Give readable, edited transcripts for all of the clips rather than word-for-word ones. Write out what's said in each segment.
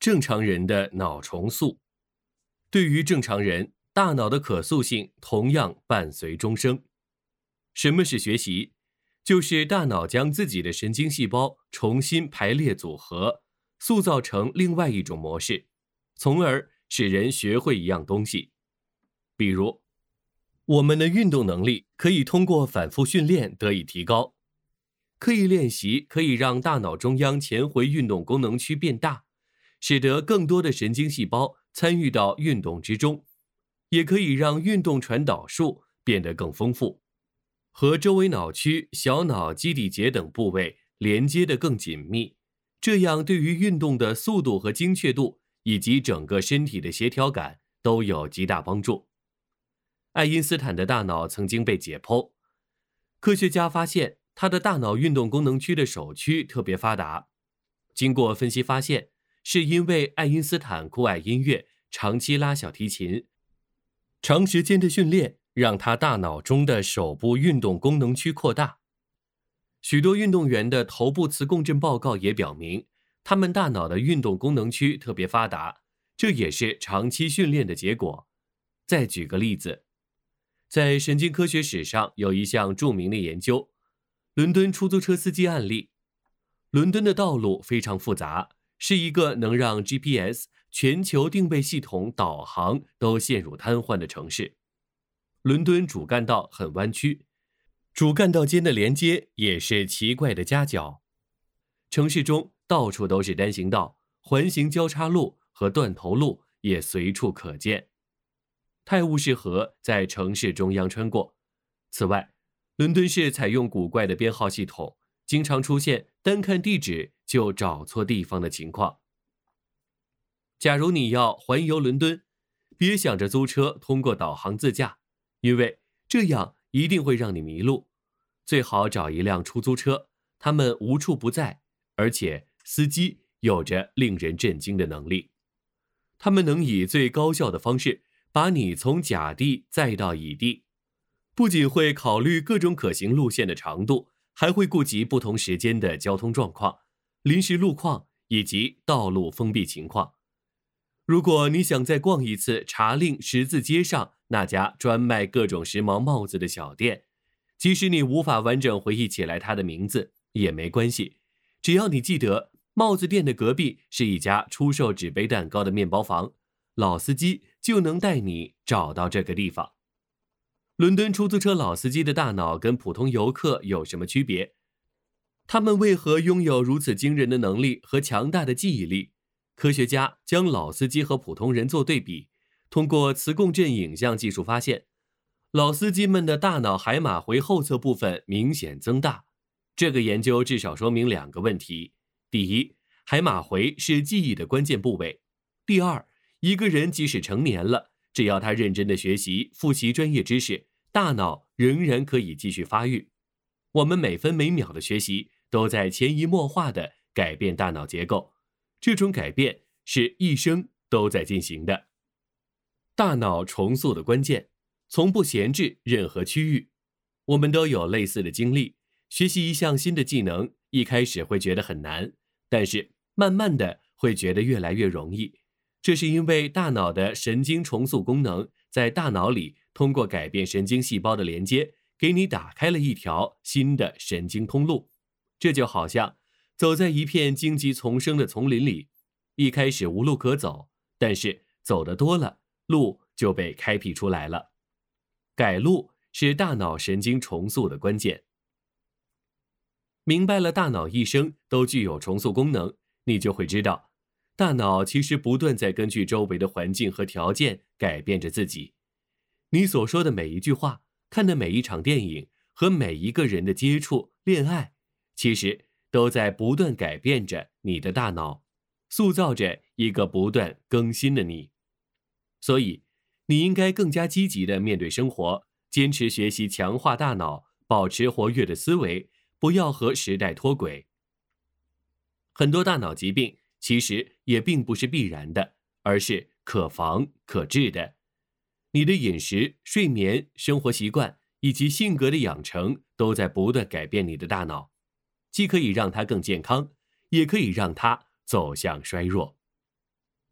正常人的脑重塑。对于正常人，大脑的可塑性同样伴随终生。什么是学习？就是大脑将自己的神经细胞重新排列组合，塑造成另外一种模式，从而使人学会一样东西。比如，我们的运动能力可以通过反复训练得以提高。刻意练习可以让大脑中央前回运动功能区变大，使得更多的神经细胞参与到运动之中，也可以让运动传导数变得更丰富，和周围脑区、小脑基底节等部位连接得更紧密，这样对于运动的速度和精确度以及整个身体的协调感都有极大帮助。爱因斯坦的大脑曾经被解剖，科学家发现他的大脑运动功能区的首区特别发达。经过分析发现，是因为爱因斯坦酷爱音乐，长期拉小提琴，长时间的训练让他大脑中的手部运动功能区扩大。许多运动员的头部磁共振报告也表明，他们大脑的运动功能区特别发达，这也是长期训练的结果。再举个例子，在神经科学史上有一项著名的研究，伦敦出租车司机案例。伦敦的道路非常复杂，是一个能让 GPS 全球定位系统导航都陷入瘫痪的城市。伦敦主干道很弯曲，主干道间的连接也是奇怪的夹角。城市中到处都是单行道，环形交叉路和断头路也随处可见。泰晤士河在城市中央穿过。此外，伦敦市采用古怪的编号系统，经常出现单看地址就找错地方的情况。假如你要环游伦敦，别想着租车通过导航自驾，因为这样一定会让你迷路。最好找一辆出租车，他们无处不在，而且司机有着令人震惊的能力。他们能以最高效的方式把你从甲地载到乙地，不仅会考虑各种可行路线的长度，还会顾及不同时间的交通状况、临时路况以及道路封闭情况。如果你想再逛一次茶令十字街上那家专卖各种时髦帽子的小店，即使你无法完整回忆起来它的名字也没关系，只要你记得帽子店的隔壁是一家出售纸杯蛋糕的面包房，老司机就能带你找到这个地方。伦敦出租车老司机的大脑跟普通游客有什么区别？他们为何拥有如此惊人的能力和强大的记忆力？科学家将老司机和普通人做对比，通过磁共振影像技术发现，老司机们的大脑海马回后侧部分明显增大。这个研究至少说明两个问题：第一，海马回是记忆的关键部位；第二，一个人即使成年了，只要他认真的学习、复习专业知识，大脑仍然可以继续发育。我们每分每秒的学习都在潜移默化地改变大脑结构，这种改变是一生都在进行的。大脑重塑的关键，从不闲置任何区域。我们都有类似的经历，学习一项新的技能，一开始会觉得很难，但是慢慢的会觉得越来越容易。这是因为大脑的神经重塑功能在大脑里通过改变神经细胞的连接，给你打开了一条新的神经通路。这就好像走在一片荆棘丛生的丛林里，一开始无路可走，但是走得多了，路就被开辟出来了。改路是大脑神经重塑的关键。明白了大脑一生都具有重塑功能，你就会知道，大脑其实不断在根据周围的环境和条件改变着自己。你所说的每一句话，看的每一场电影和每一个人的接触、恋爱，其实都在不断改变着你的大脑，塑造着一个不断更新的你。所以，你应该更加积极地面对生活，坚持学习，强化大脑，保持活跃的思维，不要和时代脱轨。很多大脑疾病其实也并不是必然的，而是可防可治的。你的饮食、睡眠、生活习惯以及性格的养成都在不断改变你的大脑，既可以让它更健康，也可以让它走向衰弱。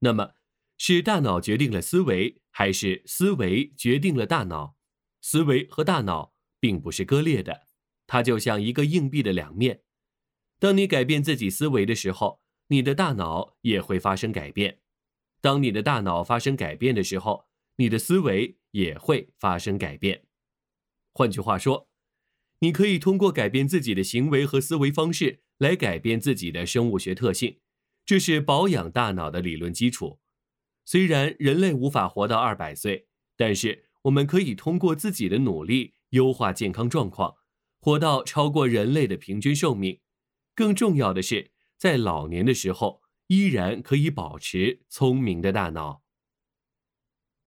那么，是大脑决定了思维，还是思维决定了大脑？思维和大脑并不是割裂的，它就像一个硬币的两面。当你改变自己思维的时候，你的大脑也会发生改变。当你的大脑发生改变的时候，你的思维也会发生改变。换句话说，你可以通过改变自己的行为和思维方式来改变自己的生物学特性，这是保养大脑的理论基础。虽然人类无法活到200岁，但是我们可以通过自己的努力优化健康状况，活到超过人类的平均寿命。更重要的是，在老年的时候依然可以保持聪明的大脑。